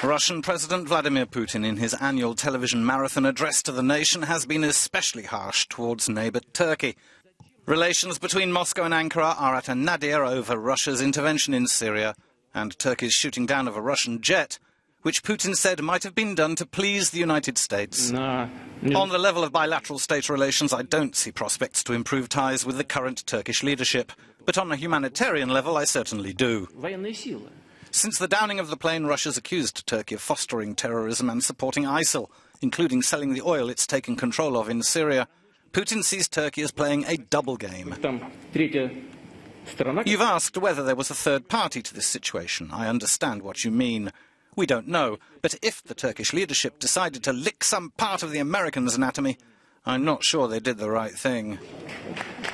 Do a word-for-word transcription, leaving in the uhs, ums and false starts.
Russian President Vladimir Putin, in his annual television marathon address to the nation, has been especially harsh towards neighbour Turkey. Relations between Moscow and Ankara are at a nadir over Russia's intervention in Syria and Turkey's shooting down of a Russian jet, which Putin said might have been done to please the United States. Nah. On the level of bilateral state relations, I don't see prospects to improve ties with the current Turkish leadership. But on a humanitarian level, I certainly do. Since the downing of the plane, Russia's accused Turkey of fostering terrorism and supporting ISIL, including selling the oil it's taken control of in Syria. Putin sees Turkey as playing a double game. You've asked whether there was a third party to this situation. I understand what you mean. We don't know, but if the Turkish leadership decided to lick some part of the Americans' anatomy, I'm not sure they did the right thing.